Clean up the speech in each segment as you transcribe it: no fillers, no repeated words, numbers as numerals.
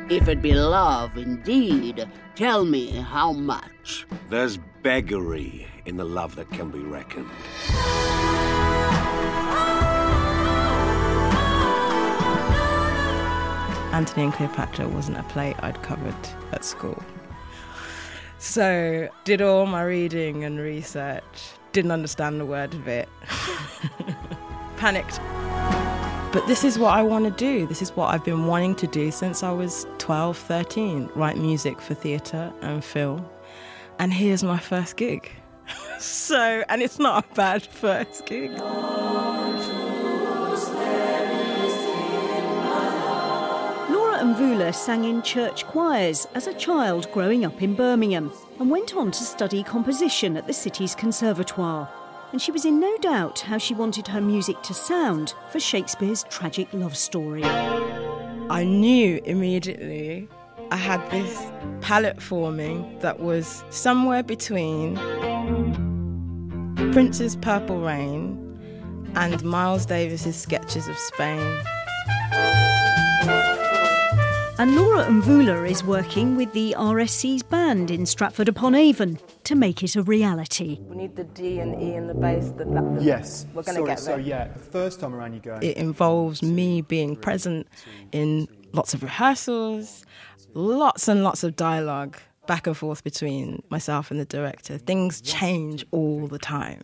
If it be love indeed, tell me how much. There's beggary in the love that can be reckoned. Antony and Cleopatra wasn't a play I'd covered at school. So, did all my reading and research, didn't understand the word of it. Panicked. But this is what I want to do. This is what I've been wanting to do since I was 12, 13, write music for theatre and film. And here's my first gig. And it's not a bad first gig. Laura Mvula sang in church choirs as a child growing up in Birmingham and went on to study composition at the city's conservatoire. And she was in no doubt how she wanted her music to sound for Shakespeare's tragic love story. I knew immediately I had this palette forming that was somewhere between Prince's Purple Rain and Miles Davis's Sketches of Spain. And Laura Mvula is working with the RSC's band in Stratford-upon-Avon to make it a reality. We need the D and E in the bass. Yes. We're going to get there. So, the first time around you go... It involves me being present in lots of rehearsals, lots and lots of dialogue, back and forth between myself and the director. Things change all the time.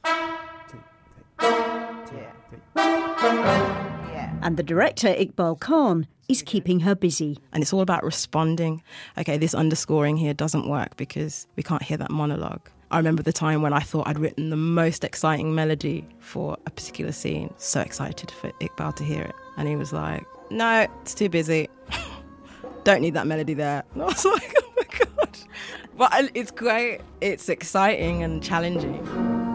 And the director, Iqbal Khan, is keeping her busy. And it's all about responding. Okay, this underscoring here doesn't work because we can't hear that monologue. I remember the time when I thought I'd written the most exciting melody for a particular scene. So excited for Iqbal to hear it. And he was like, no, it's too busy. Don't need that melody there. And I was like, oh my God. But it's great. It's exciting and challenging.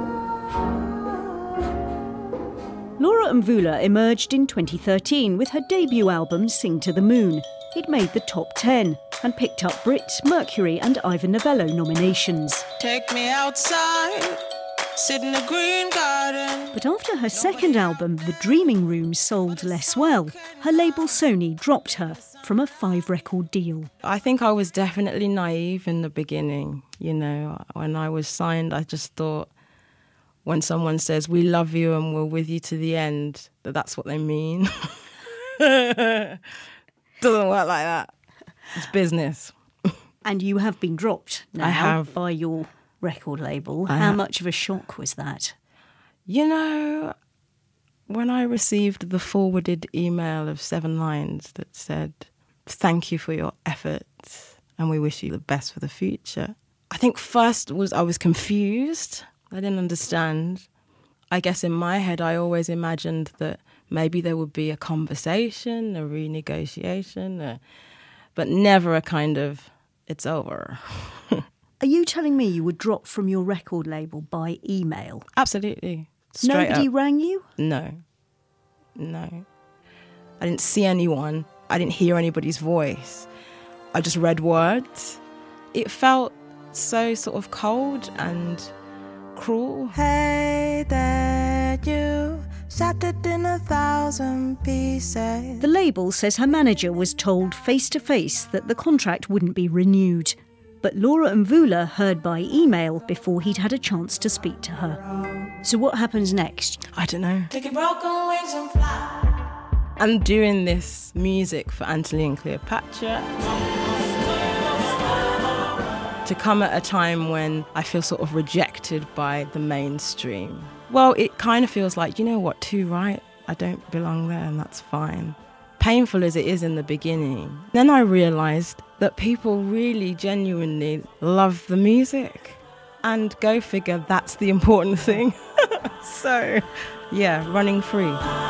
Laura Mvula emerged in 2013 with her debut album Sing to the Moon. It made the top 10 and picked up Brit, Mercury and Ivor Novello nominations. Take me outside, sit in the green garden. But after her second album, The Dreaming Room, sold less well, her label Sony dropped her from a 5-record deal. I think I was definitely naive in the beginning. You know, when I was signed, I just thought, when someone says, we love you and we're with you to the end, that's what they mean. Doesn't work like that. It's business. And you have been dropped now I have. By your record label. How much of a shock was that? You know, when I received the forwarded email of 7 lines that said, thank you for your efforts and we wish you the best for the future, I think first I was confused. I didn't understand. I guess in my head, I always imagined that maybe there would be a conversation, a renegotiation, but never a kind of, it's over. Are you telling me you were dropped from your record label by email? Absolutely. Straight Nobody up. rang you? No. I didn't see anyone. I didn't hear anybody's voice. I just read words. It felt so sort of cold and cruel. Hey there, you shattered in 1,000 pieces. The label says her manager was told face-to-face that the contract wouldn't be renewed. But Laura Mvula heard by email before he'd had a chance to speak to her. So what happens next? I don't know. Take your broken wings and fly. I'm doing this music for Antony and Cleopatra to come at a time when I feel sort of rejected by the mainstream. Well, it kind of feels like, you know what, too right? I don't belong there and that's fine. Painful as it is in the beginning, then I realised that people really genuinely love the music. And go figure, that's the important thing. So, yeah, running free.